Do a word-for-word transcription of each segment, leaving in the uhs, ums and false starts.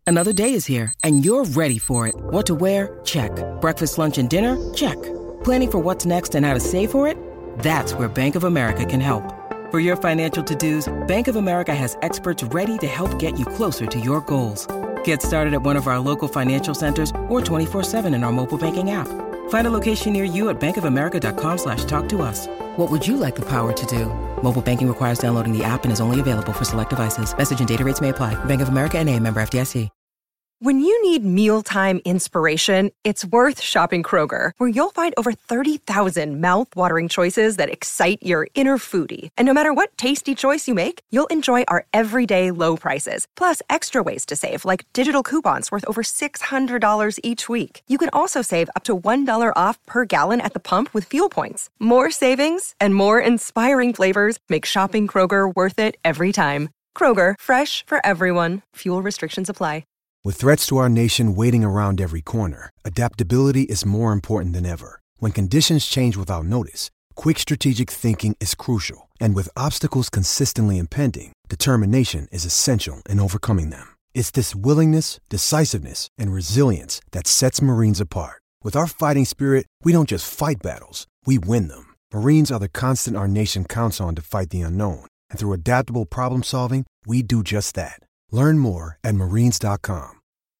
Another day is here, and you're ready for it. What to wear? Check. Breakfast, lunch, and dinner? Check. Planning for what's next and how to save for it? That's where Bank of America can help. For your financial to-dos, Bank of America has experts ready to help get you closer to your goals. Get started at one of our local financial centers or twenty-four seven in our mobile banking app. Find a location near you at bankofamerica.com slash talk to us. What would you like the power to do? Mobile banking requires downloading the app and is only available for select devices. Message and data rates may apply. Bank of America N A, member F D I C. When you need mealtime inspiration, it's worth shopping Kroger, where you'll find over thirty thousand mouth-watering choices that excite your inner foodie. And no matter what tasty choice you make, you'll enjoy our everyday low prices, plus extra ways to save, like digital coupons worth over six hundred dollars each week. You can also save up to one dollar off per gallon at the pump with fuel points. More savings and more inspiring flavors make shopping Kroger worth it every time. Kroger, fresh for everyone. Fuel restrictions apply. With threats to our nation waiting around every corner, adaptability is more important than ever. When conditions change without notice, quick strategic thinking is crucial. And with obstacles consistently impending, determination is essential in overcoming them. It's this willingness, decisiveness, and resilience that sets Marines apart. With our fighting spirit, we don't just fight battles, we win them. Marines are the constant our nation counts on to fight the unknown. And through adaptable problem solving, we do just that. Learn more at marines dot com.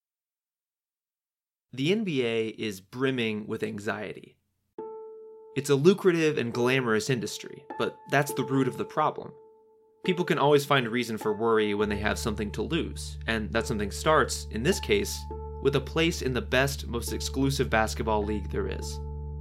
The N B A is brimming with anxiety. It's a lucrative and glamorous industry, but that's the root of the problem. People can always find a reason for worry when they have something to lose, and that something starts, in this case, with a place in the best, most exclusive basketball league there is.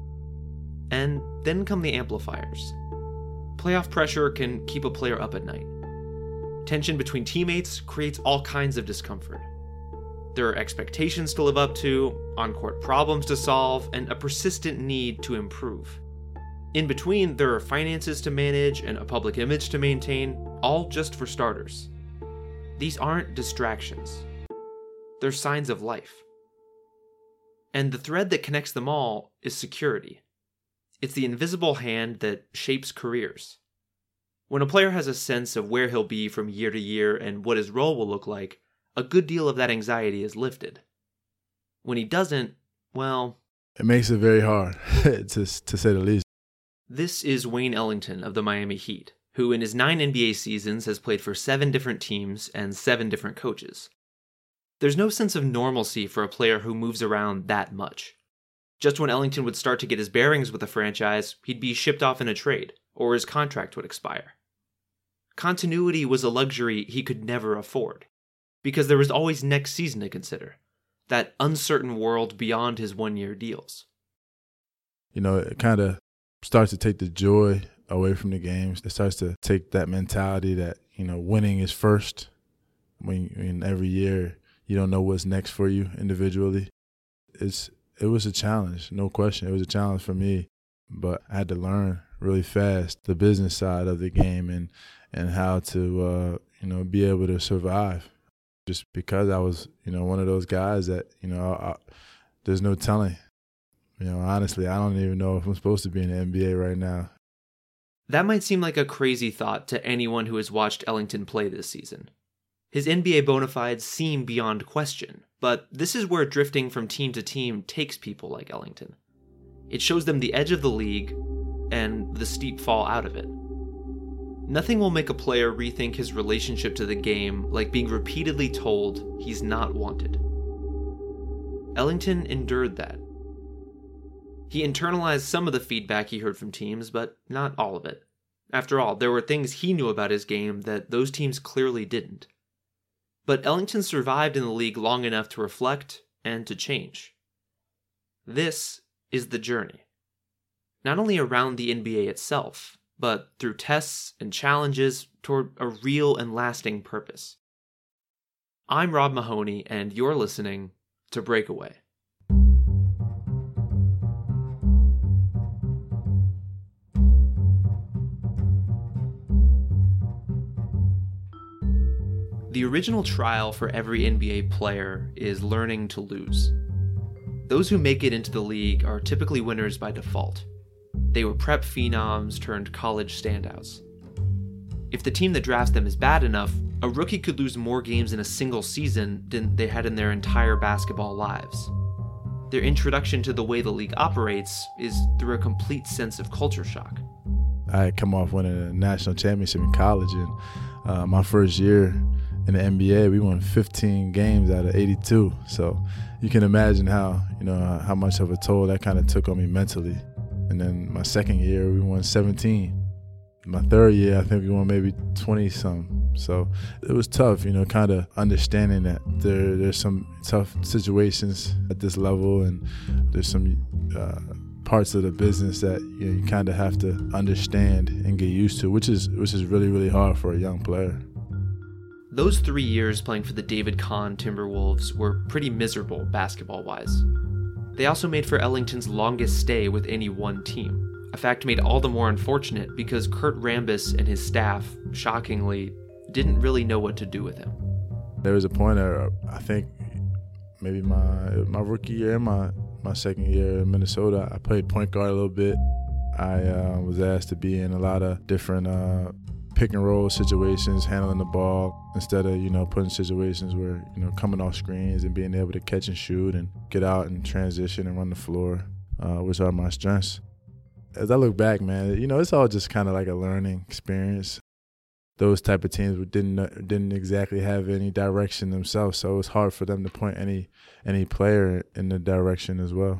And then come the amplifiers. Playoff pressure can keep a player up at night. Tension between teammates creates all kinds of discomfort. There are expectations to live up to, on-court problems to solve, and a persistent need to improve. In between, there are finances to manage and a public image to maintain, all just for starters. These aren't distractions. They're signs of life. And the thread that connects them all is security. It's the invisible hand that shapes careers. When a player has a sense of where he'll be from year to year and what his role will look like, a good deal of that anxiety is lifted. When he doesn't, well... It makes it very hard, to, to say the least. This is Wayne Ellington of the Miami Heat, who in his nine N B A seasons has played for seven different teams and seven different coaches. There's no sense of normalcy for a player who moves around that much. Just when Ellington would start to get his bearings with the franchise, he'd be shipped off in a trade, or his contract would expire. Continuity was a luxury he could never afford, because there was always next season to consider, that uncertain world beyond his one-year deals. You know, it kind of starts to take the joy away from the games. It starts to take that mentality that, you know, winning is first. When, when every year you don't know what's next for you individually. It's It was a challenge, no question. It was a challenge for me, but I had to learn really fast the business side of the game and, and how to, uh, you know, be able to survive. Just because I was, you know, one of those guys that, you know, I, I, there's no telling. You know, honestly, I don't even know if I'm supposed to be in the N B A right now. That might seem like a crazy thought to anyone who has watched Ellington play this season. His N B A bona fides seem beyond question, but this is where drifting from team to team takes people like Ellington. It shows them the edge of the league and the steep fall out of it. Nothing will make a player rethink his relationship to the game like being repeatedly told he's not wanted. Ellington endured that. He internalized some of the feedback he heard from teams, but not all of it. After all, there were things he knew about his game that those teams clearly didn't. But Ellington survived in the league long enough to reflect and to change. This is the journey. Not only around the N B A itself, but through tests and challenges toward a real and lasting purpose. I'm Rob Mahoney, and you're listening to Breakaway. The original trial for every N B A player is learning to lose. Those who make it into the league are typically winners by default. They were prep phenoms turned college standouts. If the team that drafts them is bad enough, a rookie could lose more games in a single season than they had in their entire basketball lives. Their introduction to the way the league operates is through a complete sense of culture shock. I had come off winning a national championship in college, and uh, my first year in the N B A, we won fifteen games out of eighty-two. So you can imagine how, you know, how much of a toll that kind of took on me mentally. And then my second year, we won seventeen. My third year, I think we won maybe twenty-some. So it was tough, you know, kind of understanding that there there's some tough situations at this level, and there's some uh, parts of the business that you know, you kind of have to understand and get used to, which is which is really, really hard for a young player. Those three years playing for the David Kahn Timberwolves were pretty miserable basketball-wise. They also made for Ellington's longest stay with any one team, a fact made all the more unfortunate because Kurt Rambis and his staff, shockingly, didn't really know what to do with him. There was a point where I think maybe my my rookie year and my, my second year in Minnesota, I played point guard a little bit. I uh, was asked to be in a lot of different uh, pick and roll situations, handling the ball, instead of, you know, putting situations where, you know, coming off screens and being able to catch and shoot and get out and transition and run the floor, uh, which are my strengths. As I look back, man, you know, it's all just kind of like a learning experience. Those type of teams didn't didn't exactly have any direction themselves, so it was hard for them to point any any player in the direction as well.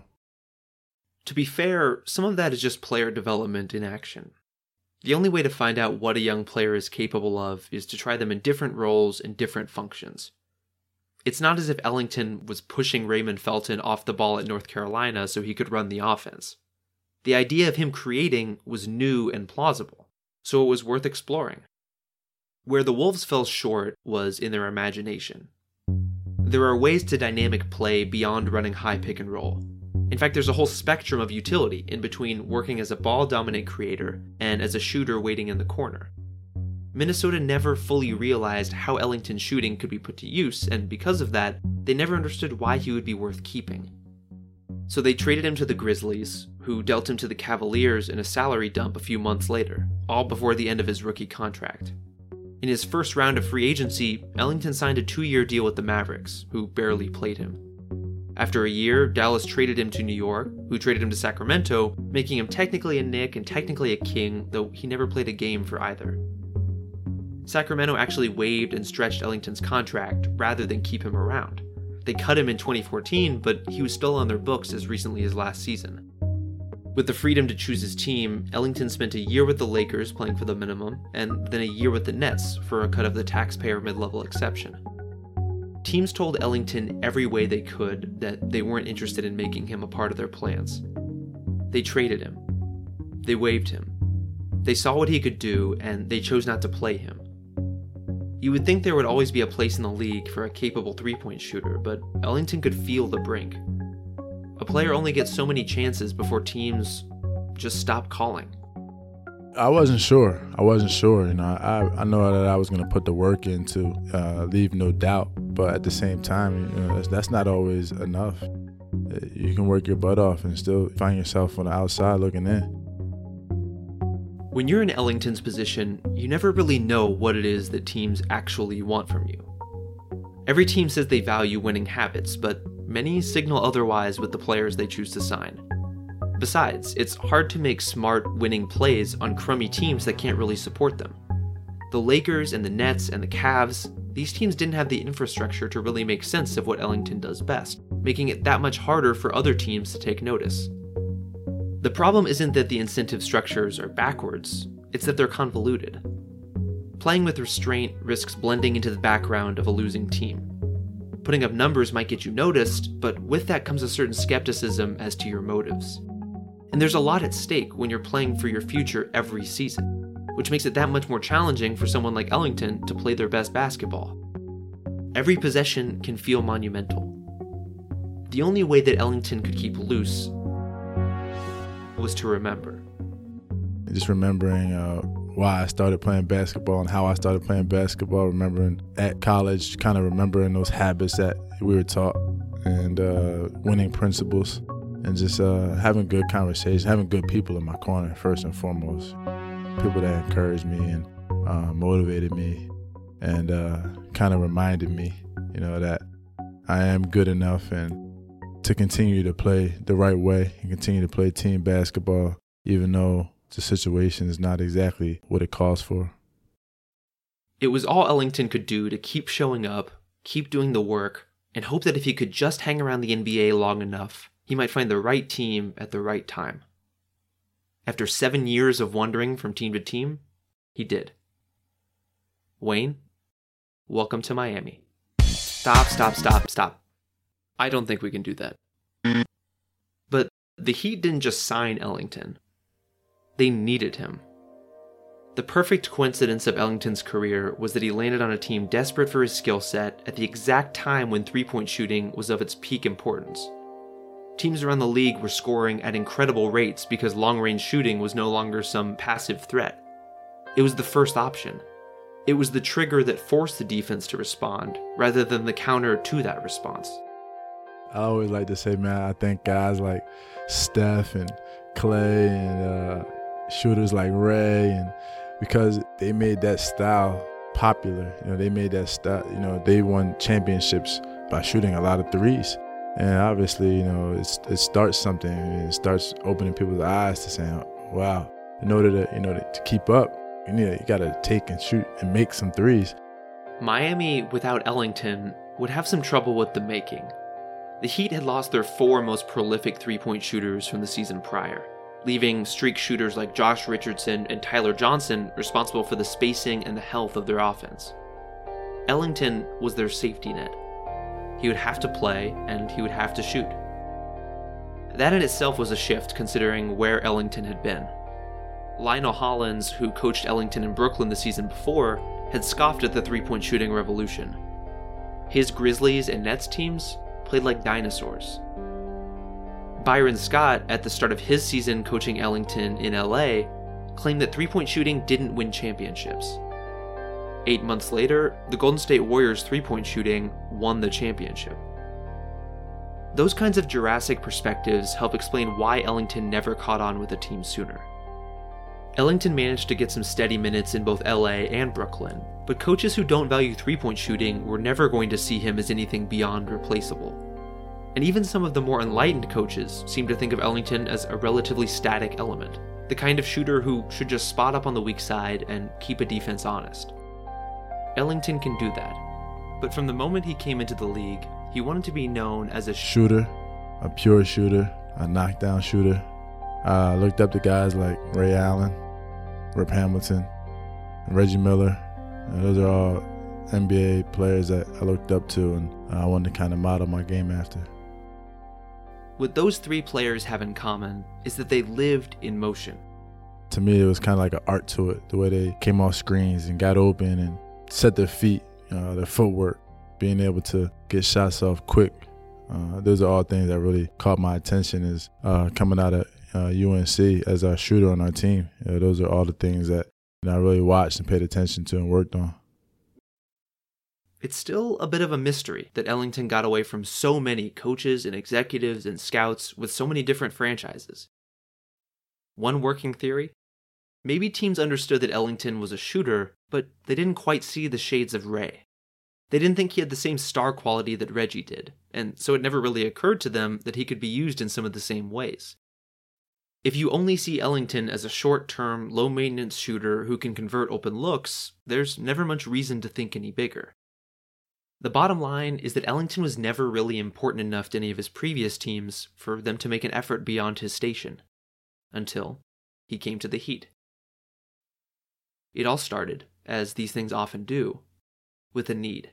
To be fair, some of that is just player development in action. The only way to find out what a young player is capable of is to try them in different roles and different functions. It's not as if Ellington was pushing Raymond Felton off the ball at North Carolina so he could run the offense. The idea of him creating was new and plausible, so it was worth exploring. Where the Wolves fell short was in their imagination. There are ways to dynamic play beyond running high pick and roll. In fact, there's a whole spectrum of utility in between working as a ball-dominant creator and as a shooter waiting in the corner. Minnesota never fully realized how Ellington's shooting could be put to use, and because of that, they never understood why he would be worth keeping. So they traded him to the Grizzlies, who dealt him to the Cavaliers in a salary dump a few months later, all before the end of his rookie contract. In his first round of free agency, Ellington signed a two-year deal with the Mavericks, who barely played him. After a year, Dallas traded him to New York, who traded him to Sacramento, making him technically a Knick and technically a King, though he never played a game for either. Sacramento actually waived and stretched Ellington's contract rather than keep him around. They cut him in twenty fourteen, but he was still on their books as recently as last season. With the freedom to choose his team, Ellington spent a year with the Lakers playing for the minimum, and then a year with the Nets for a cut of the taxpayer mid-level exception. Teams told Ellington every way they could that they weren't interested in making him a part of their plans. They traded him. They waived him. They saw what he could do, and they chose not to play him. You would think there would always be a place in the league for a capable three-point shooter, but Ellington could feel the brink. A player only gets so many chances before teams just stop calling. I wasn't sure. I wasn't sure. You know, I I know that I was going to put the work in to uh, leave no doubt, but at the same time, you know, that's, that's not always enough. You can work your butt off and still find yourself on the outside looking in. When you're in Ellington's position, you never really know what it is that teams actually want from you. Every team says they value winning habits, but many signal otherwise with the players they choose to sign. Besides, it's hard to make smart, winning plays on crummy teams that can't really support them. The Lakers and the Nets and the Cavs, these teams didn't have the infrastructure to really make sense of what Ellington does best, making it that much harder for other teams to take notice. The problem isn't that the incentive structures are backwards, it's that they're convoluted. Playing with restraint risks blending into the background of a losing team. Putting up numbers might get you noticed, but with that comes a certain skepticism as to your motives. And there's a lot at stake when you're playing for your future every season, which makes it that much more challenging for someone like Ellington to play their best basketball. Every possession can feel monumental. The only way that Ellington could keep loose was to remember. Just remembering uh, why I started playing basketball and how I started playing basketball, remembering at college, kind of remembering those habits that we were taught and uh, winning principles. And just uh, having good conversations, having good people in my corner, first and foremost. People that encouraged me and uh, motivated me and uh, kind of reminded me, you know, that I am good enough and to continue to play the right way and continue to play team basketball, even though the situation is not exactly what it calls for. It was all Ellington could do to keep showing up, keep doing the work, and hope that if he could just hang around the N B A long enough, he might find the right team at the right time. After seven years of wandering from team to team, he did. Wayne, welcome to Miami. Stop, stop, stop, stop. I don't think we can do that. But the Heat didn't just sign Ellington. They needed him. The perfect coincidence of Ellington's career was that he landed on a team desperate for his skill set at the exact time when three-point shooting was of its peak importance. Teams around the league were scoring at incredible rates because long-range shooting was no longer some passive threat. It was the first option. It was the trigger that forced the defense to respond, rather than the counter to that response. I always like to say, man, I think guys like Steph and Clay and uh, shooters like Ray, and because they made that style popular, you know, they made that style, you know, they won championships by shooting a lot of threes. And obviously, you know, it's, it starts something, and it starts opening people's eyes to saying, wow, in order to, you know, to, to keep up, you need, you got to take and shoot and make some threes. Miami, without Ellington, would have some trouble with the making. The Heat had lost their four most prolific three-point shooters from the season prior, leaving streak shooters like Josh Richardson and Tyler Johnson responsible for the spacing and the health of their offense. Ellington was their safety net. He would have to play, and he would have to shoot. That in itself was a shift, considering where Ellington had been. Lionel Hollins, who coached Ellington in Brooklyn the season before, had scoffed at the three-point shooting revolution. His Grizzlies and Nets teams played like dinosaurs. Byron Scott, at the start of his season coaching Ellington in L A, claimed that three-point shooting didn't win championships. Eight months later, the Golden State Warriors' three-point shooting won the championship. Those kinds of Jurassic perspectives help explain why Ellington never caught on with the team sooner. Ellington managed to get some steady minutes in both L A and Brooklyn, but coaches who don't value three-point shooting were never going to see him as anything beyond replaceable. And even some of the more enlightened coaches seem to think of Ellington as a relatively static element, the kind of shooter who should just spot up on the weak side and keep a defense honest. Ellington can do that, but from the moment he came into the league, he wanted to be known as a shooter, a pure shooter, a knockdown shooter. I uh, looked up to guys like Ray Allen, Rip Hamilton, and Reggie Miller. And those are all N B A players that I looked up to, and I wanted to kind of model my game after. What those three players have in common is that they lived in motion. To me, it was kind of like an art to it, the way they came off screens and got open and set their feet, uh, their footwork, being able to get shots off quick. Uh, those are all things that really caught my attention is uh, coming out of uh, U N C as our shooter on our team. You know, those are all the things that you know, I really watched and paid attention to and worked on. It's still a bit of a mystery that Ellington got away from so many coaches and executives and scouts with so many different franchises. One working theory? Maybe teams understood that Ellington was a shooter, but they didn't quite see the shades of Ray. They didn't think he had the same star quality that Reggie did, and so it never really occurred to them that he could be used in some of the same ways. If you only see Ellington as a short-term, low-maintenance shooter who can convert open looks, there's never much reason to think any bigger. The bottom line is that Ellington was never really important enough to any of his previous teams for them to make an effort beyond his station, until he came to the Heat. It all started, as these things often do, with a need.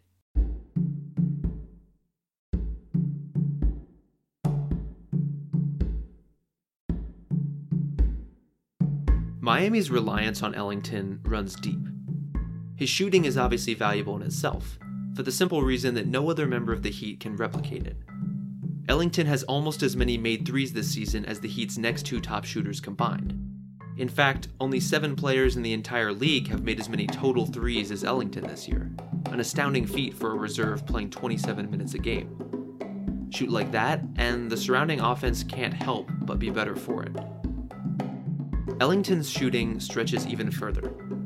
Miami's reliance on Ellington runs deep. His shooting is obviously valuable in itself, for the simple reason that no other member of the Heat can replicate it. Ellington has almost as many made threes this season as the Heat's next two top shooters combined. In fact, only seven players in the entire league have made as many total threes as Ellington this year, an astounding feat for a reserve playing twenty-seven minutes a game. Shoot like that, and the surrounding offense can't help but be better for it. Ellington's shooting stretches even further. The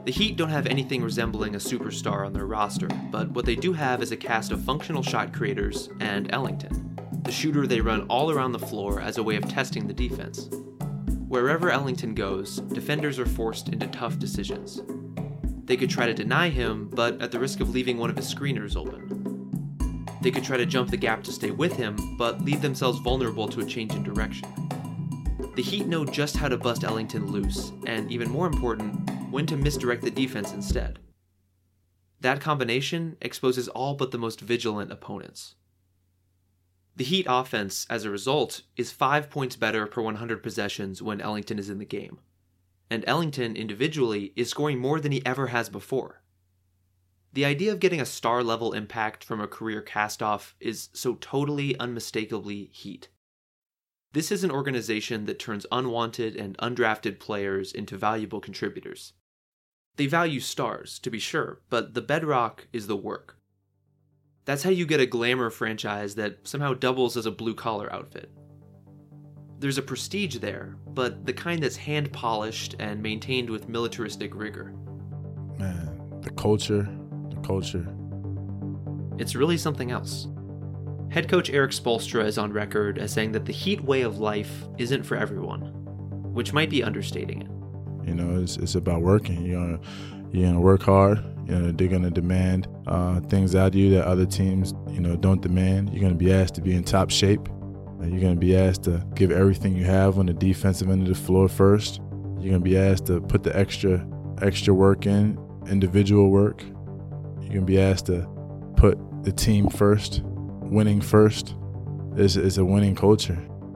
The Heat don't have anything resembling a superstar on their roster, but what they do have is a cast of functional shot creators and Ellington, the shooter they run all around the floor as a way of testing the defense. Wherever Ellington goes, defenders are forced into tough decisions. They could try to deny him, but at the risk of leaving one of his screeners open. They could try to jump the gap to stay with him, but leave themselves vulnerable to a change in direction. The Heat know just how to bust Ellington loose, and even more important, when to misdirect the defense instead. That combination exposes all but the most vigilant opponents. The Heat offense, as a result, is five points better per one hundred possessions when Ellington is in the game. And Ellington, individually, is scoring more than he ever has before. The idea of getting a star-level impact from a career cast-off is so totally, unmistakably Heat. This is an organization that turns unwanted and undrafted players into valuable contributors. They value stars, to be sure, but the bedrock is the work. That's how you get a glamour franchise that somehow doubles as a blue-collar outfit. There's a prestige there, but the kind that's hand-polished and maintained with militaristic rigor. Man, the culture, the culture. It's really something else. Head coach Erik Spoelstra is on record as saying that the Heat way of life isn't for everyone, which might be understating it. You know, it's it's about working. You're gonna, you're gonna work hard. You know, they're gonna demand uh, things out of you that other teams, you know, don't demand. You're gonna be asked to be in top shape. You're gonna be asked to give everything you have on the defensive end of the floor first. You're gonna be asked to put the extra extra work in, individual work. You're gonna be asked to put the team first, winning first. It's, it's a winning culture.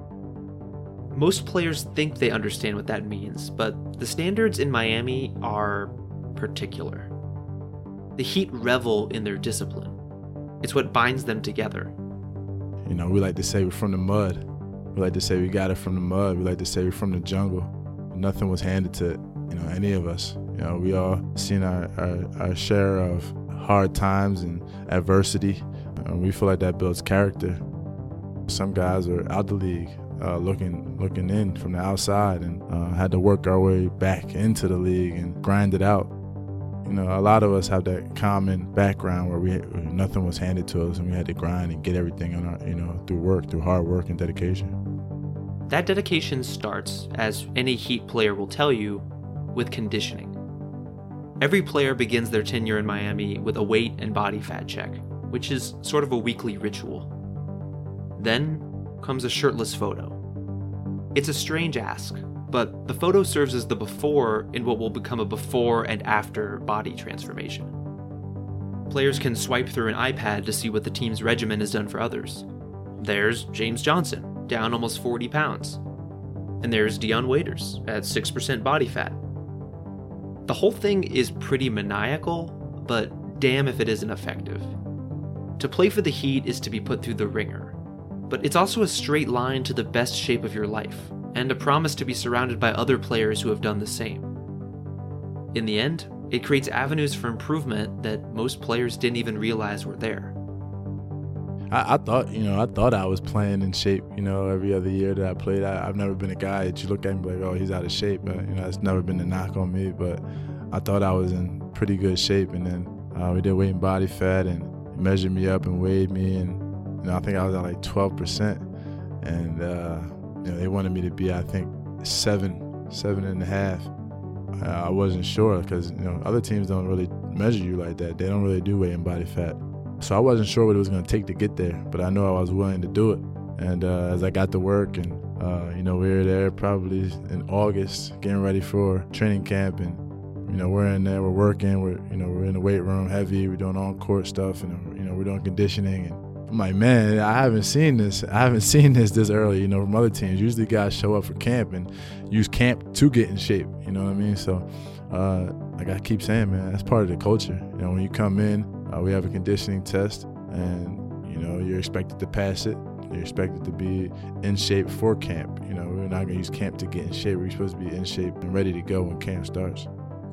Most players think they understand what that means, but the standards in Miami are particular. The Heat revel in their discipline. It's what binds them together. You know, we like to say we're from the mud. We like to say we got it from the mud. We like to say we're from the jungle. Nothing was handed to, you know, any of us. You know, we all seen our, our, our share of hard times and adversity. And we feel like that builds character. Some guys are out the league, uh, looking looking in from the outside, and uh, had to work our way back into the league and grind it out. You know, a lot of us have that common background where we nothing was handed to us, and we had to grind and get everything on our, you know, through work, through hard work and dedication. That dedication starts, as any Heat player will tell you, with conditioning. Every player begins their tenure in Miami with a weight and body fat check, which is sort of a weekly ritual. Then comes a shirtless photo. It's a strange ask, but the photo serves as the before in what will become a before and after body transformation. Players can swipe through an iPad to see what the team's regimen has done for others. There's James Johnson, down almost forty pounds. And there's Dion Waiters, at six percent body fat. The whole thing is pretty maniacal, but damn if it isn't effective. To play for the Heat is to be put through the ringer, but it's also a straight line to the best shape of your life, and a promise to be surrounded by other players who have done the same. In the end, it creates avenues for improvement that most players didn't even realize were there. I, I thought, you know, I thought I was playing in shape, you know, every other year that I played. I, I've never been a guy that you look at and be like, oh, he's out of shape. But, you know, it's never been a knock on me, but I thought I was in pretty good shape. And then uh, we did weight and body fat, and he measured me up and weighed me, and you know, I think I was at like twelve percent. And uh, you know, they wanted me to be, I think, seven, seven and a half. Uh, I wasn't sure because, you know, other teams don't really measure you like that. They don't really do weight and body fat. So I wasn't sure what it was going to take to get there, but I knew I was willing to do it. And uh, as I got to work, and uh, you know, we were there probably in August, getting ready for training camp, and you know, we're in there, we're working, we're you know, we're in the weight room heavy, we're doing on-court stuff, and you know, we're doing conditioning. And I'm like, man, I haven't seen this. I haven't seen this this early, you know, from other teams. Usually, guys show up for camp and use camp to get in shape. You know what I mean? So, uh, like I keep saying, man, that's part of the culture. You know, when you come in, uh, we have a conditioning test, and you know, you're expected to pass it. You're expected to be in shape for camp. You know, we're not gonna use camp to get in shape. We're supposed to be in shape and ready to go when camp starts.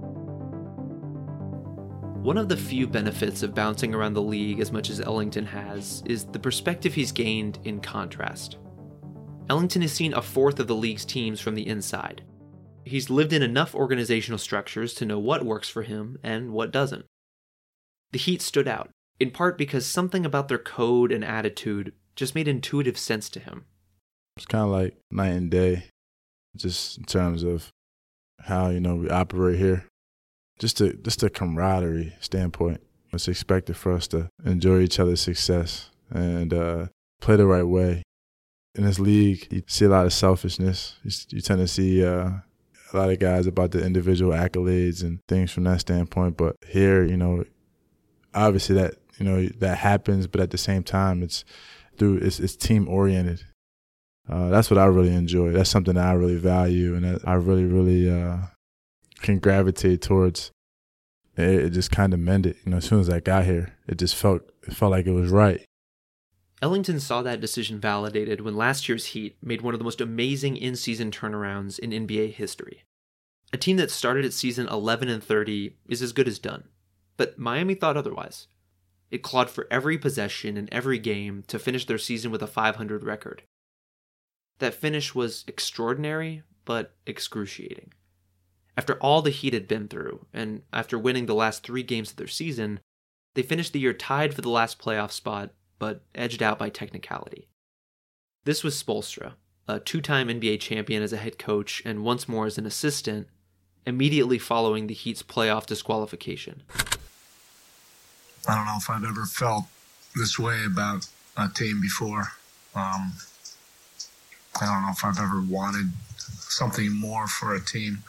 One of the few benefits of bouncing around the league as much as Ellington has is the perspective he's gained in contrast. Ellington has seen a fourth of the league's teams from the inside. He's lived in enough organizational structures to know what works for him and what doesn't. The Heat stood out, in part because something about their code and attitude just made intuitive sense to him. It's kind of like night and day, just in terms of how, you know, we operate here. Just a, just a camaraderie standpoint. It's expected for us to enjoy each other's success and uh, play the right way. In this league, you see a lot of selfishness. You, you tend to see uh, a lot of guys about the individual accolades and things from that standpoint. But here, you know, obviously that, you know, that happens, but at the same time, it's through it's, it's team oriented. Uh, that's what I really enjoy. That's something that I really value, and that I really, really uh, can gravitate towards. It, it just kind of mended. You know, as soon as I got here, it just felt it felt like it was right. Ellington saw that decision validated when last year's Heat made one of the most amazing in-season turnarounds in N B A history. A team that started its season eleven and thirty is as good as done, but Miami thought otherwise. It clawed for every possession in every game to finish their season with a five hundred record. That finish was extraordinary, but excruciating. After all the Heat had been through, and after winning the last three games of their season, they finished the year tied for the last playoff spot, but edged out by technicality. This was Spoelstra, a two-time N B A champion as a head coach and once more as an assistant, immediately following the Heat's playoff disqualification. I don't know if I've ever felt this way about a team before. Um, I don't know if I've ever wanted something more for a team.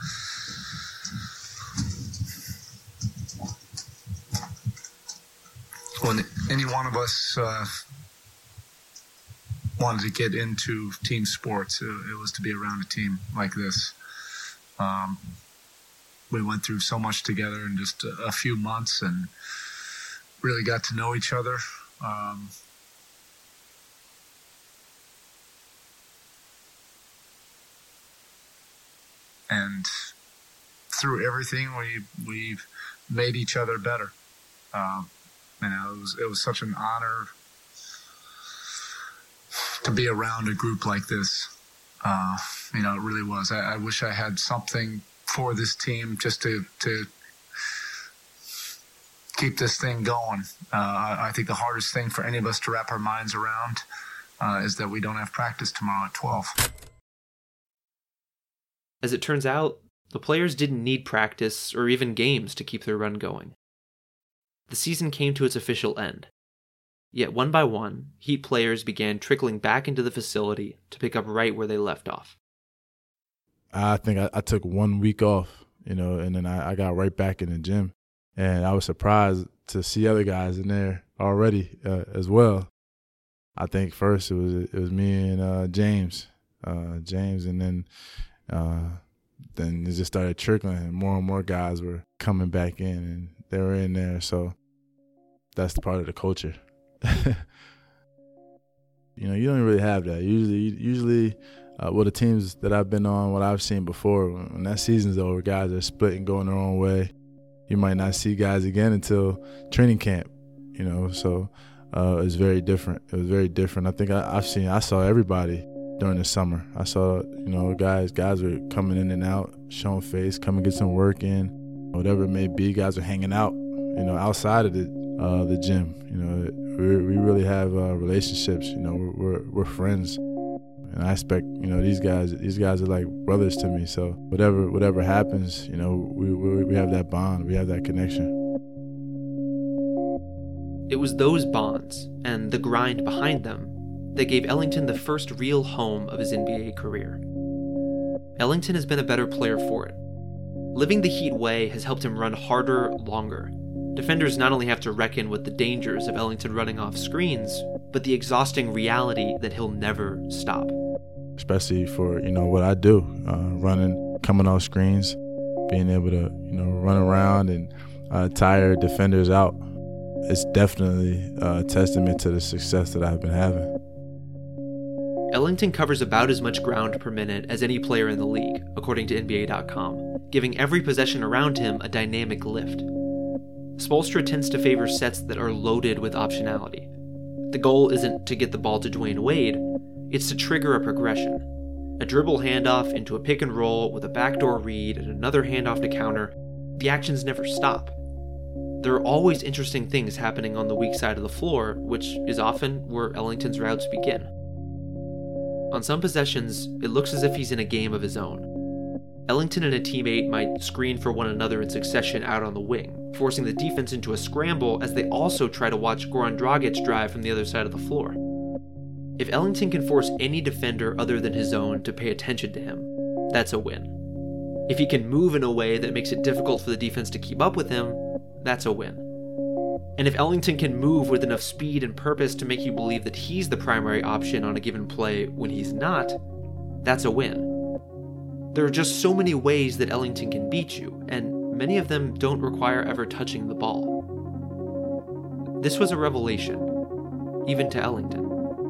When any one of us uh, wanted to get into team sports, it, it was to be around a team like this. Um, we went through so much together in just a, a few months and really got to know each other. Um, and through everything, we we made each other better. Um, you know, it was it was such an honor to be around a group like this. Uh, you know, it really was. I, I wish I had something for this team just to to keep this thing going. Uh, I think the hardest thing for any of us to wrap our minds around uh, is that we don't have practice tomorrow at twelve. As it turns out, the players didn't need practice or even games to keep their run going. The season came to its official end. Yet one by one, Heat players began trickling back into the facility to pick up right where they left off. I think I, I took one week off, you know, and then I, I got right back in the gym. And I was surprised to see other guys in there already uh, as well. I think first it was it was me and uh, James, uh, James, and then uh, then it just started trickling, and more and more guys were coming back in, and they were in there. So that's part of the culture. You know, you don't really have that. Usually, usually, uh, well, the teams that I've been on, what I've seen before, when that season's over, guys are splitting, going their own way. You might not see guys again until training camp, you know, so uh, it's very different. It was very different. I think I, I've seen, I saw everybody during the summer. I saw, you know, guys, guys were coming in and out, showing face, coming get some work in, whatever it may be. Guys are hanging out, you know, outside of the uh, the gym. You know, we we really have uh, relationships. You know, we're, we're we're friends. And I expect, you know, these guys, these guys are like brothers to me. So whatever, whatever happens, you know, we, we we have that bond, we have that connection. It was those bonds and the grind behind them that gave Ellington the first real home of his N B A career. Ellington has been a better player for it. Living the Heat way has helped him run harder, longer. Defenders not only have to reckon with the dangers of Ellington running off screens, but the exhausting reality that he'll never stop. Especially for, you know, what I do, uh, running, coming off screens, being able to, you know, run around and uh, tire defenders out. It's definitely a testament to the success that I've been having. Ellington covers about as much ground per minute as any player in the league, according to N B A dot com, giving every possession around him a dynamic lift. Spoelstra tends to favor sets that are loaded with optionality. The goal isn't to get the ball to Dwayne Wade, it's to trigger a progression. A dribble handoff into a pick and roll with a backdoor read and another handoff to counter, the actions never stop. There are always interesting things happening on the weak side of the floor, which is often where Ellington's routes begin. On some possessions, it looks as if he's in a game of his own. Ellington and a teammate might screen for one another in succession out on the wing, forcing the defense into a scramble as they also try to watch Goran Dragic drive from the other side of the floor. If Ellington can force any defender other than his own to pay attention to him, that's a win. If he can move in a way that makes it difficult for the defense to keep up with him, that's a win. And if Ellington can move with enough speed and purpose to make you believe that he's the primary option on a given play when he's not, that's a win. There are just so many ways that Ellington can beat you, and many of them don't require ever touching the ball. This was a revelation, even to Ellington.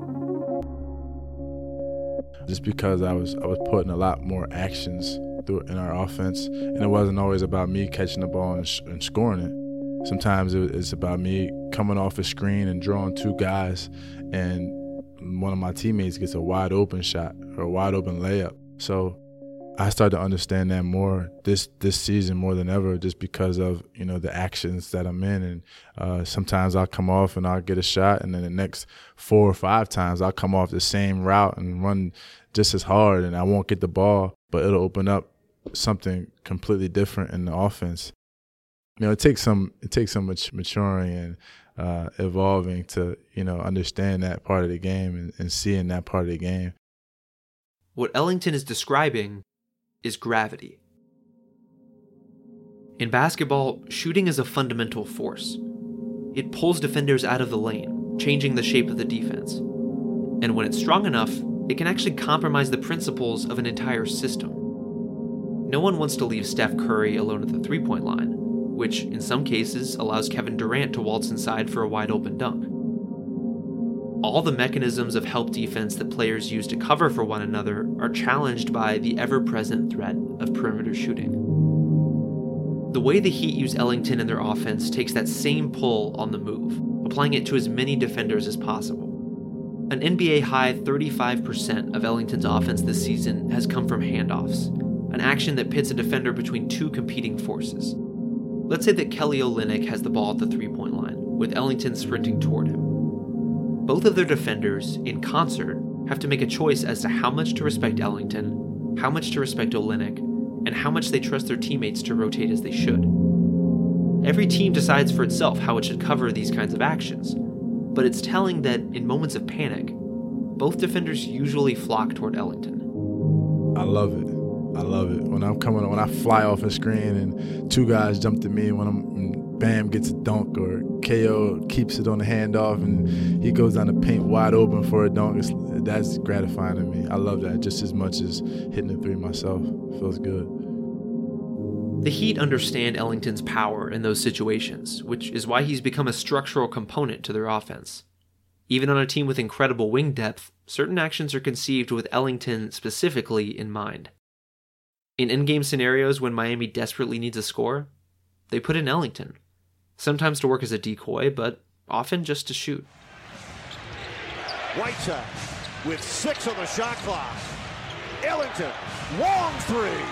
Just because I was I was putting a lot more actions through in our offense, and it wasn't always about me catching the ball and, sh- and scoring it. Sometimes it, it's about me coming off a screen and drawing two guys, and one of my teammates gets a wide open shot or a wide open layup. So I started to understand that more this this season more than ever, just because of, you know, the actions that I'm in. And uh, sometimes I'll come off and I'll get a shot, and then the next four or five times I'll come off the same route and run just as hard, and I won't get the ball, but it'll open up something completely different in the offense. You know, it takes some it takes some maturing and uh, evolving to, you know, understand that part of the game and, and seeing that part of the game. What Ellington is describing is gravity. In basketball, shooting is a fundamental force. It pulls defenders out of the lane, changing the shape of the defense. And when it's strong enough, it can actually compromise the principles of an entire system. No one wants to leave Steph Curry alone at the three-point line, which in some cases allows Kevin Durant to waltz inside for a wide-open dunk. All the mechanisms of help defense that players use to cover for one another are challenged by the ever-present threat of perimeter shooting. The way the Heat use Ellington in their offense takes that same pull on the move, applying it to as many defenders as possible. An N B A-high thirty-five percent of Ellington's offense this season has come from handoffs, an action that pits a defender between two competing forces. Let's say that Kelly Olynyk has the ball at the three-point line, with Ellington sprinting toward him. Both of their defenders, in concert, have to make a choice as to how much to respect Ellington, how much to respect Olynyk, and how much they trust their teammates to rotate as they should. Every team decides for itself how it should cover these kinds of actions, but it's telling that in moments of panic, both defenders usually flock toward Ellington. I love it. I love it. When I'm coming, when I fly off a screen and two guys jump to me, when I'm Bam gets a dunk, or K O keeps it on the handoff and he goes down the paint wide open for a dunk, it's, that's gratifying to me. I love that just as much as hitting the three myself. It feels good. The Heat understand Ellington's power in those situations, which is why he's become a structural component to their offense. Even on a team with incredible wing depth, certain actions are conceived with Ellington specifically in mind. In in-game scenarios when Miami desperately needs a score, they put in Ellington, sometimes to work as a decoy, but often just to shoot. Whiteside with six on the shot clock. Ellington, long three.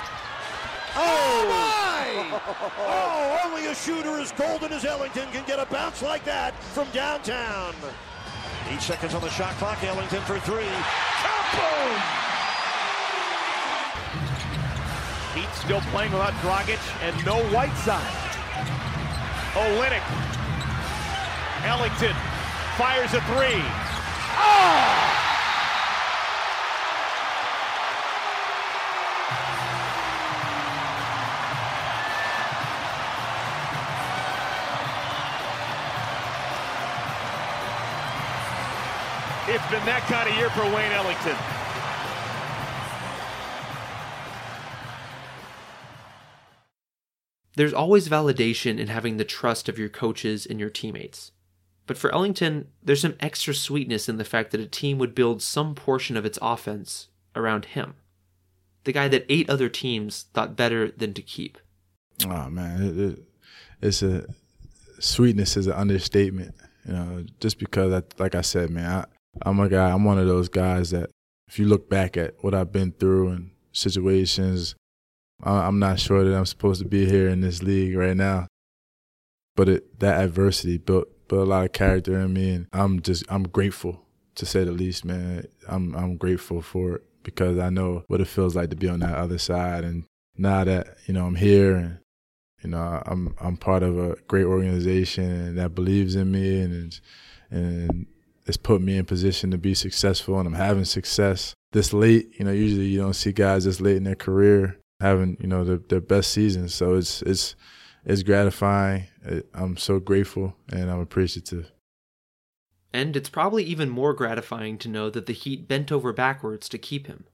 Oh, my! Oh, only a shooter as golden as Ellington can get a bounce like that from downtown. Eight seconds on the shot clock. Ellington for three. Kaboom! Heat still playing without Dragic and no Whiteside. Olynyk. Ellington fires a three. Oh! It's been that kind of year for Wayne Ellington. There's always validation in having the trust of your coaches and your teammates. But for Ellington, there's some extra sweetness in the fact that a team would build some portion of its offense around him. The guy that eight other teams thought better than to keep. Oh, man, it, it, it's a sweetness is an understatement. You know, just because, I, like I said, man, I, I'm a guy, I'm one of those guys that if you look back at what I've been through and situations, I'm not sure that I'm supposed to be here in this league right now. But it, that adversity built built a lot of character in me, and I'm just I'm grateful, to say the least, man. I'm I'm grateful for it because I know what it feels like to be on that other side. And now that, you know, I'm here and, you know, I'm I'm part of a great organization that believes in me and and it's put me in position to be successful, and I'm having success this late. You know, usually you don't see guys this late in their career having, you know, their, their best season. So it's it's it's gratifying. I'm so grateful and I'm appreciative. And it's probably even more gratifying to know that the Heat bent over backwards to keep him.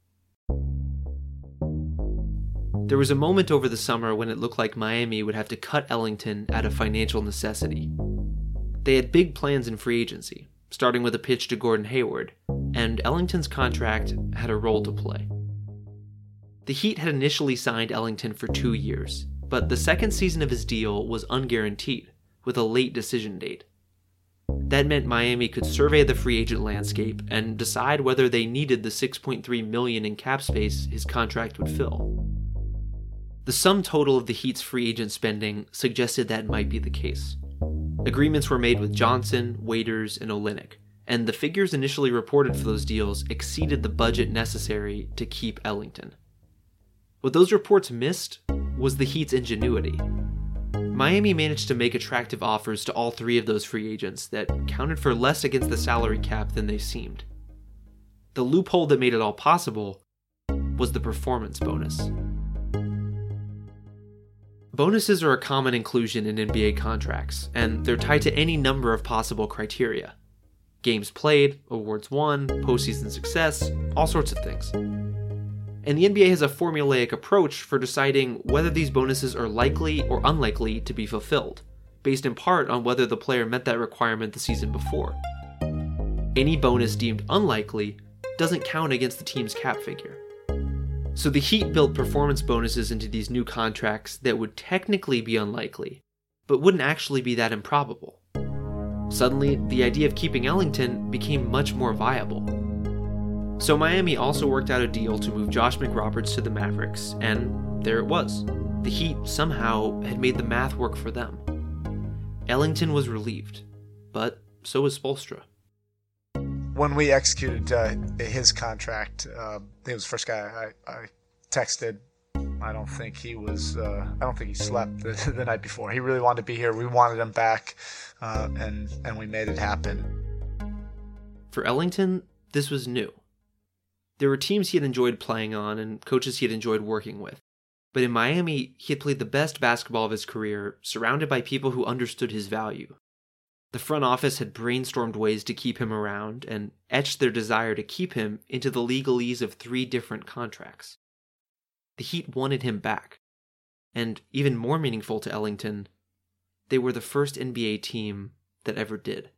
There was a moment over the summer when it looked like Miami would have to cut Ellington out of financial necessity. They had big plans in free agency, starting with a pitch to Gordon Hayward, and Ellington's contract had a role to play. The Heat had initially signed Ellington for two years, but the second season of his deal was unguaranteed, with a late decision date. That meant Miami could survey the free agent landscape and decide whether they needed the six point three million dollars in cap space his contract would fill. The sum total of the Heat's free agent spending suggested that might be the case. Agreements were made with Johnson, Waiters, and Olynyk, and the figures initially reported for those deals exceeded the budget necessary to keep Ellington. What those reports missed was the Heat's ingenuity. Miami managed to make attractive offers to all three of those free agents that counted for less against the salary cap than they seemed. The loophole that made it all possible was the performance bonus. Bonuses are a common inclusion in N B A contracts, and they're tied to any number of possible criteria. Games played, awards won, postseason success, all sorts of things. And the N B A has a formulaic approach for deciding whether these bonuses are likely or unlikely to be fulfilled, based in part on whether the player met that requirement the season before. Any bonus deemed unlikely doesn't count against the team's cap figure. So the Heat built performance bonuses into these new contracts that would technically be unlikely, but wouldn't actually be that improbable. Suddenly, the idea of keeping Ellington became much more viable. So Miami also worked out a deal to move Josh McRoberts to the Mavericks, and there it was. The Heat somehow had made the math work for them. Ellington was relieved, but so was Spoelstra. When we executed uh, his contract, uh, he was the first guy I, I texted. I don't think he was. Uh, I don't think he slept the, the night before. He really wanted to be here. We wanted him back, uh, and and we made it happen. For Ellington, this was new. There were teams he had enjoyed playing on and coaches he had enjoyed working with. But in Miami, he had played the best basketball of his career, surrounded by people who understood his value. The front office had brainstormed ways to keep him around and etched their desire to keep him into the legalese of three different contracts. The Heat wanted him back. And even more meaningful to Ellington, they were the first N B A team that ever did.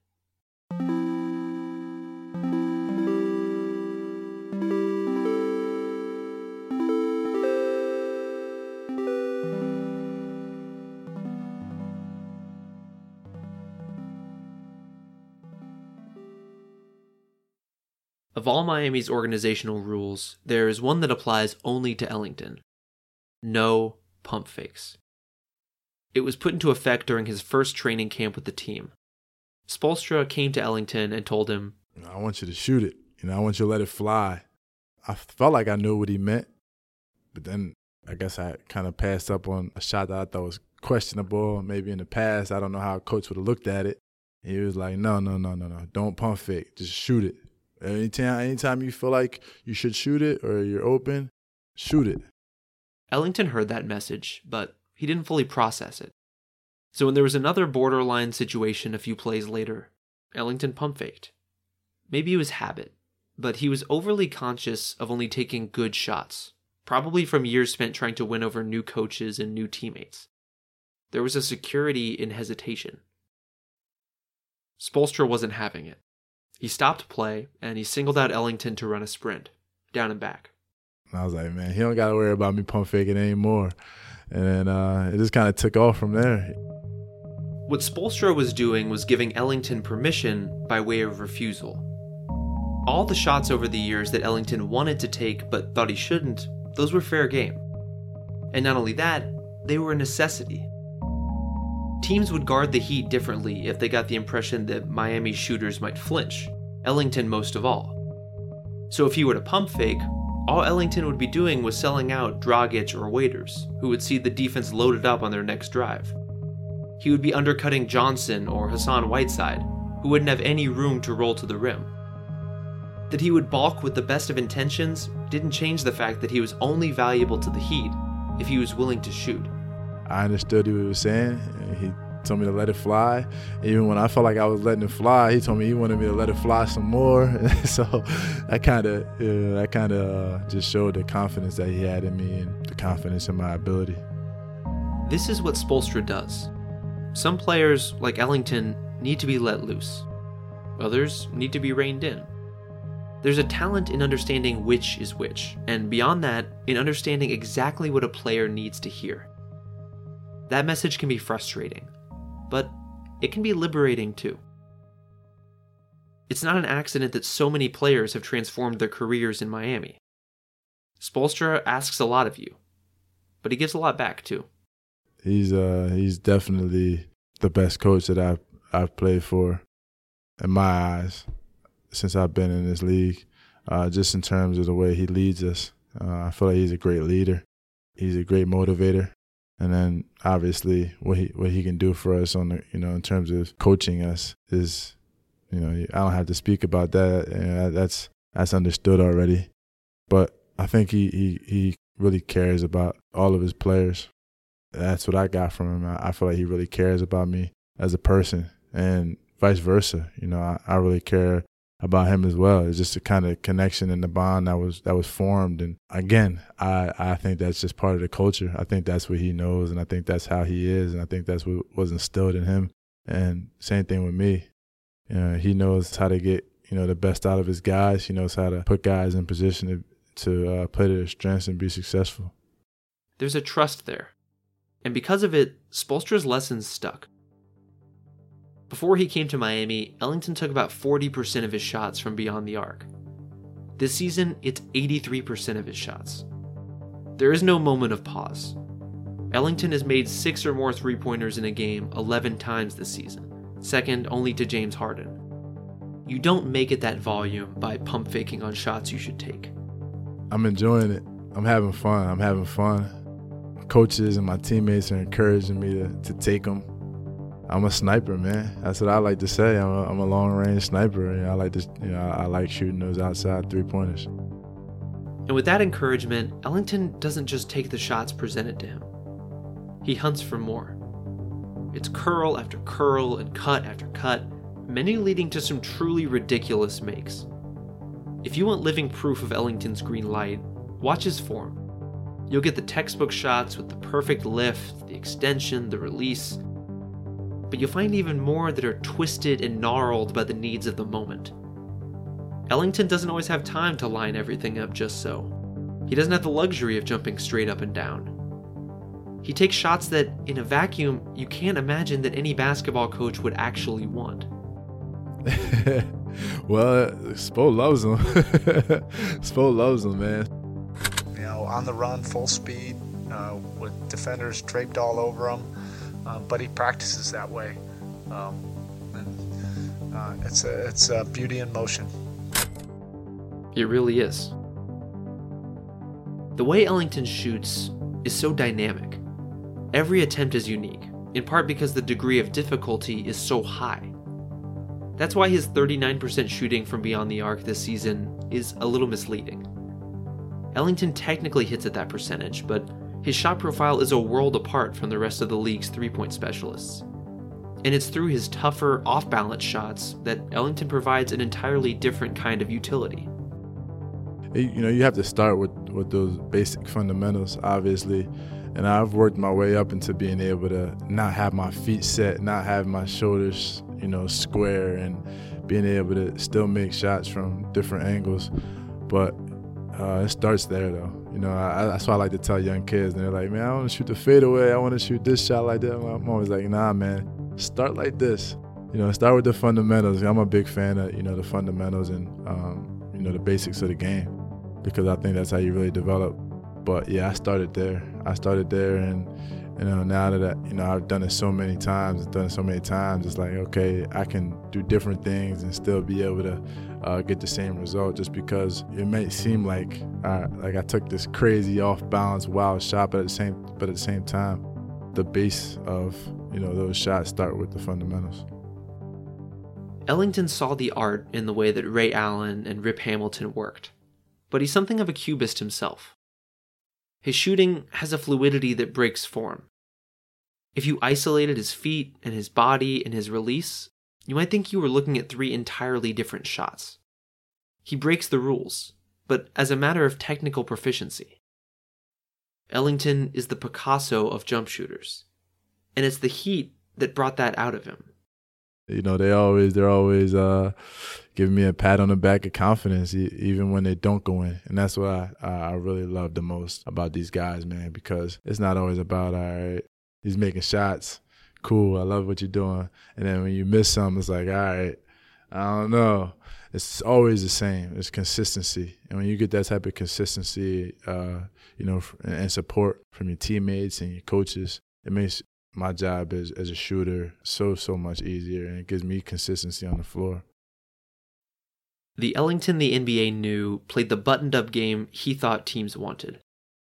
Of all Miami's organizational rules, there is one that applies only to Ellington. No pump fakes. It was put into effect during his first training camp with the team. Spoelstra came to Ellington and told him, I want you to shoot it. You know, I want you to let it fly. I felt like I knew what he meant, but then I guess I kind of passed up on a shot that I thought was questionable. Maybe in the past, I don't know how a coach would have looked at it. He was like, no, no, no, no, no. Don't pump fake. Just shoot it. Anytime, anytime you feel like you should shoot it or you're open, shoot it. Ellington heard that message, but he didn't fully process it. So when there was another borderline situation a few plays later, Ellington pump faked. Maybe it was habit, but he was overly conscious of only taking good shots, probably from years spent trying to win over new coaches and new teammates. There was a security in hesitation. Spoelstra wasn't having it. He stopped play, and he singled out Ellington to run a sprint, down and back. I was like, man, he don't got to worry about me pump faking anymore. And then uh, it just kind of took off from there. What Spoelstra was doing was giving Ellington permission by way of refusal. All the shots over the years that Ellington wanted to take but thought he shouldn't, those were fair game. And not only that, they were a necessity. Teams would guard the Heat differently if they got the impression that Miami's shooters might flinch, Ellington most of all. So if he were to pump fake, all Ellington would be doing was selling out Dragic or Waiters, who would see the defense loaded up on their next drive. He would be undercutting Johnson or Hassan Whiteside, who wouldn't have any room to roll to the rim. That he would balk with the best of intentions didn't change the fact that he was only valuable to the Heat if he was willing to shoot. I understood what he was saying. He told me to let it fly. Even when I felt like I was letting it fly, he told me he wanted me to let it fly some more. So that kind of uh, that kind of uh, just showed the confidence that he had in me and the confidence in my ability. This is what Spoelstra does. Some players, like Ellington, need to be let loose. Others need to be reined in. There's a talent in understanding which is which, and beyond that, in understanding exactly what a player needs to hear. That message can be frustrating, but it can be liberating too. It's not an accident that so many players have transformed their careers in Miami. Spoelstra asks a lot of you, but he gives a lot back too. He's uh he's definitely the best coach that I've I've played for, in my eyes, since I've been in this league. Uh, just in terms of the way he leads us, uh, I feel like he's a great leader. He's a great motivator, and then obviously what he what he can do for us on the you know in terms of coaching us is, you know I don't have to speak about that. You know, that's that's understood already. But I think he he he really cares about all of his players. That's what I got from him. I feel like he really cares about me as a person, and vice versa. You know, I, I really care about him as well. It's just a kind of connection and the bond that was that was formed. And again, I, I think that's just part of the culture. I think that's what he knows, and I think that's how he is, and I think that's what was instilled in him. And same thing with me. You know, he knows how to get you know the best out of his guys. He knows how to put guys in position to to uh, play to their strengths and be successful. There's a trust there. And because of it, Spoelstra's lessons stuck. Before he came to Miami, Ellington took about forty percent of his shots from beyond the arc. This season, it's eighty-three percent of his shots. There is no moment of pause. Ellington has made six or more three-pointers in a game eleven times this season, second only to James Harden. You don't make it that volume by pump faking on shots you should take. I'm enjoying it. I'm having fun. I'm having fun. Coaches and my teammates are encouraging me to, to take them. I'm a sniper, man. That's what I like to say. I'm a, I'm a long-range sniper. You know, I like to, you know, I like shooting those outside three-pointers. And with that encouragement, Ellington doesn't just take the shots presented to him. He hunts for more. It's curl after curl and cut after cut, many leading to some truly ridiculous makes. If you want living proof of Ellington's green light, watch his form. You'll get the textbook shots with the perfect lift, the extension, the release. But you'll find even more that are twisted and gnarled by the needs of the moment. Ellington doesn't always have time to line everything up just so. He doesn't have the luxury of jumping straight up and down. He takes shots that, in a vacuum, you can't imagine that any basketball coach would actually want. Well, Spo loves him. Spo loves him, man. You know, on the run, full speed, uh, with defenders draped all over him. Uh, but he practices that way. Um, and uh, it's a it's a beauty in motion. It really is. The way Ellington shoots is so dynamic. Every attempt is unique, in part because the degree of difficulty is so high. That's why his thirty-nine percent shooting from beyond the arc this season is a little misleading. Ellington technically hits at that percentage, but his shot profile is a world apart from the rest of the league's three-point specialists. And it's through his tougher, off-balance shots that Ellington provides an entirely different kind of utility. You know, you have to start with, with those basic fundamentals, obviously. And I've worked my way up into being able to not have my feet set, not have my shoulders, you know, square, and being able to still make shots from different angles. But uh, it starts there, though. You know, I, that's why I like to tell young kids. And they're like, man, I want to shoot the fadeaway. I want to shoot this shot like that. I'm always like, nah, man, start like this. You know, start with the fundamentals. I'm a big fan of, you know, the fundamentals. And um, you know, the basics of the game, because I think that's how you really develop. But yeah, I started there. I started there, and you know, now that I, you know, I've done it so many times, done it so many times, it's like, okay, I can do different things and still be able to uh, get the same result. Just because it may seem like uh, like I took this crazy off balance wild shot, but at the same but at the same time, the base of, you know, those shots start with the fundamentals. Ellington saw the art in the way that Ray Allen and Rip Hamilton worked, but he's something of a cubist himself. His shooting has a fluidity that breaks form. If you isolated his feet and his body and his release, you might think you were looking at three entirely different shots. He breaks the rules, but as a matter of technical proficiency. Ellington is the Picasso of jump shooters, and it's the Heat that brought that out of him. You know, they always, they're always uh, giving me a pat on the back of confidence, even when they don't go in. And that's what I, I really love the most about these guys, man, because it's not always about, all right, he's making shots. Cool, I love what you're doing. And then when you miss some, it's like, all right, I don't know. It's always the same. It's consistency. And when you get that type of consistency, uh, you know, and support from your teammates and your coaches, it makes my job as, as a shooter so, so much easier, and it gives me consistency on the floor. The Ellington the N B A knew played the buttoned-up game he thought teams wanted.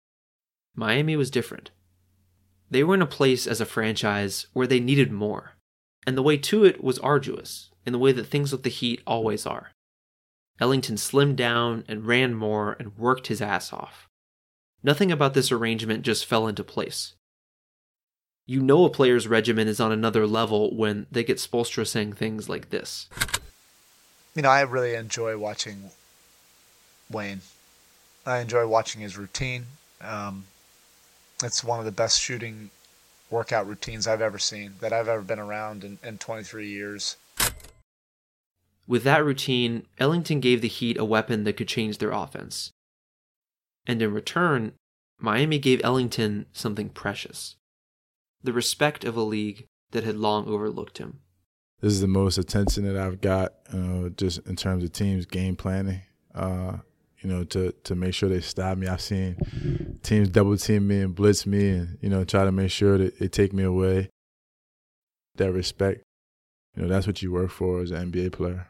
Miami was different. They were in a place as a franchise where they needed more, and the way to it was arduous, in the way that things with the Heat always are. Ellington slimmed down and ran more and worked his ass off. Nothing about this arrangement just fell into place. You know a player's regimen is on another level when they get Spoelstra saying things like this. You know, I really enjoy watching Wayne. I enjoy watching his routine. Um, it's one of the best shooting workout routines I've ever seen, that I've ever been around in, in twenty-three years. With that routine, Ellington gave the Heat a weapon that could change their offense. And in return, Miami gave Ellington something precious. The respect of a league that had long overlooked him. This is the most attention that I've got, you know, just in terms of teams game planning, uh, you know, to, to make sure they stop me. I've seen teams double team me and blitz me and, you know, try to make sure that they take me away. That respect, you know, that's what you work for as an N B A player.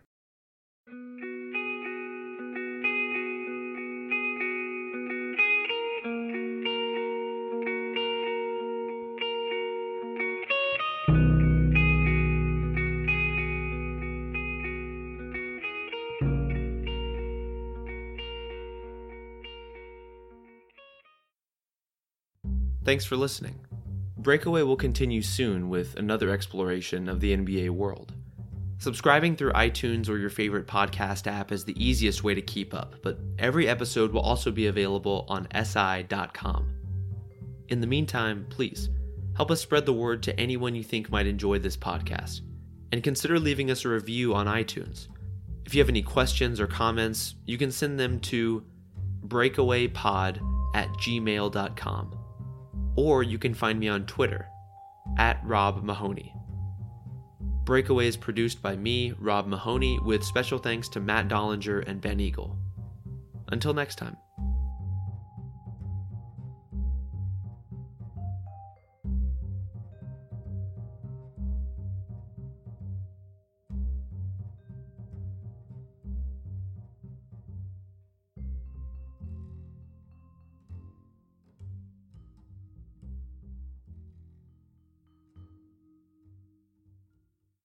Thanks for listening. Breakaway will continue soon with another exploration of the N B A world. Subscribing through iTunes or your favorite podcast app is the easiest way to keep up, but every episode will also be available on S I dot com. In the meantime, please, help us spread the word to anyone you think might enjoy this podcast, and consider leaving us a review on iTunes. If you have any questions or comments, you can send them to breakawaypod at gmail dot com. Or you can find me on Twitter, at Rob Mahoney. Breakaway is produced by me, Rob Mahoney, with special thanks to Matt Dollinger and Ben Eagle. Until next time.